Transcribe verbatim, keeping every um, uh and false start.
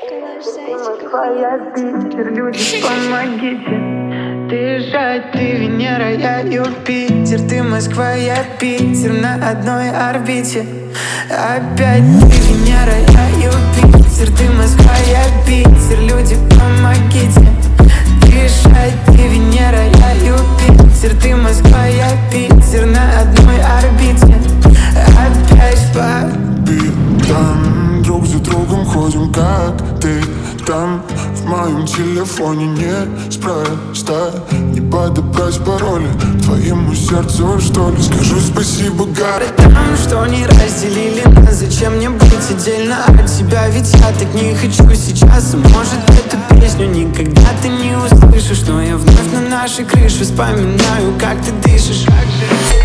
Москва, я Питер, люди, помогите. Ты Жать, ты Венера, я Юпитер. Ты Москва, я Питер, на одной орбите. Опять ты Венера, я Юпитер. Ты Москва, я Питер, люди, помогите. Ты Жать, ты Венера, я Юпитер. Ты Москва, я Питер, на одной орбите. Опять по там, друг за другом ходим, как ты там. В моем телефоне неспроста не подобрать пароли твоему сердцу, что ли. Скажу спасибо, гад. Там, что не разделили нас, зачем мне быть отдельно от тебя? Ведь я так не хочу сейчас. Может, эту песню никогда ты не услышишь, но я вновь на нашей крыше вспоминаю, как ты дышишь.